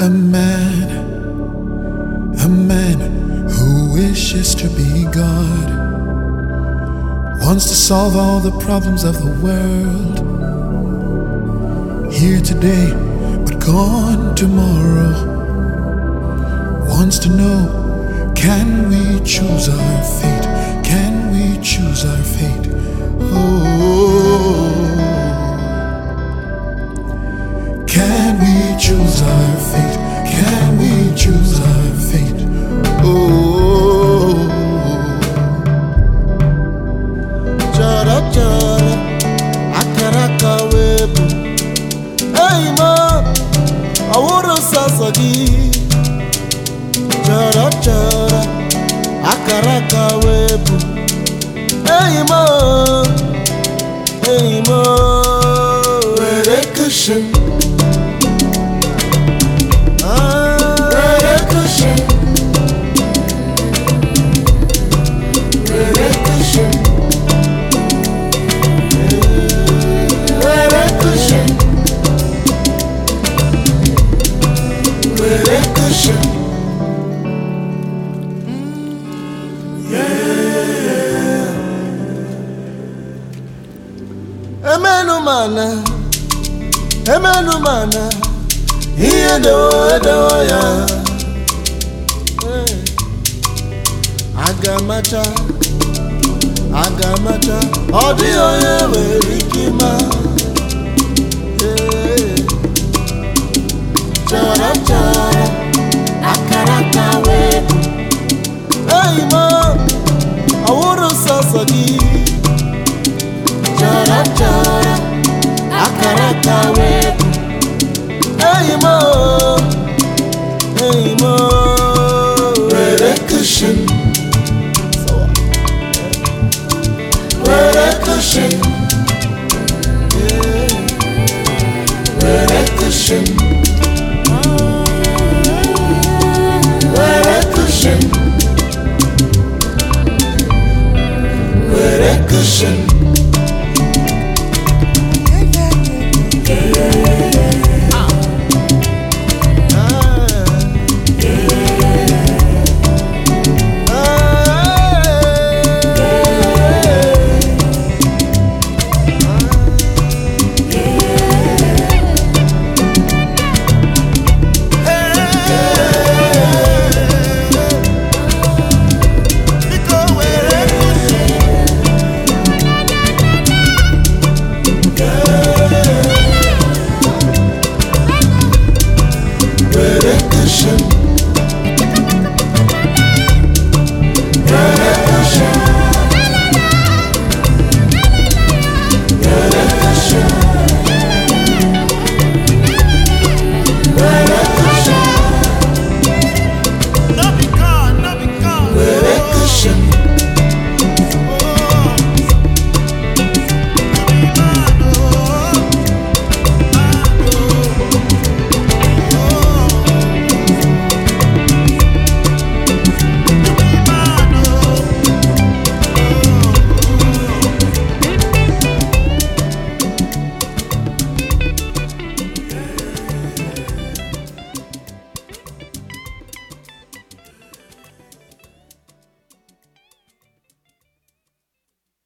A man who wishes to be God, wants to solve all the problems of the world. Here today, but gone tomorrow. Wants to know, can we choose our fate? Can we choose our fate? Oh, can we choose our fate? Can we choose our fate? Oh, chara chara, akaraka webu. Hey ma, awuro sasagi. Chara chara, akaraka webu. Hey ma, where cushion. Emenu mana, iye dewo ya. Agamacha, odi oye werikima. Chara chara, akaraka webu. Hey ma, awuro sasagi. Chara chara, akaraka webu. Hey mo, where cushion. Where cushion. Where cushion. Where cushion. Where cushion.